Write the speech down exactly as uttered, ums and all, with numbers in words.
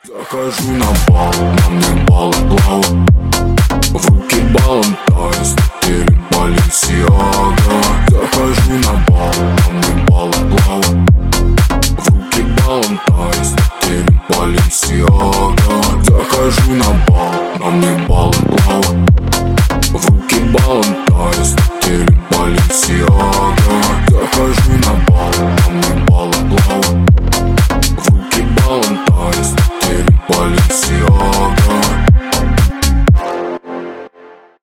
Захожу на бал, на мне балаклава, в руки балантай, стиль Баленсиага. Захожу на бал, на мне балаклава, в руки балантай, стиль Баленсиага. Захожу на бал, на мне балаклава.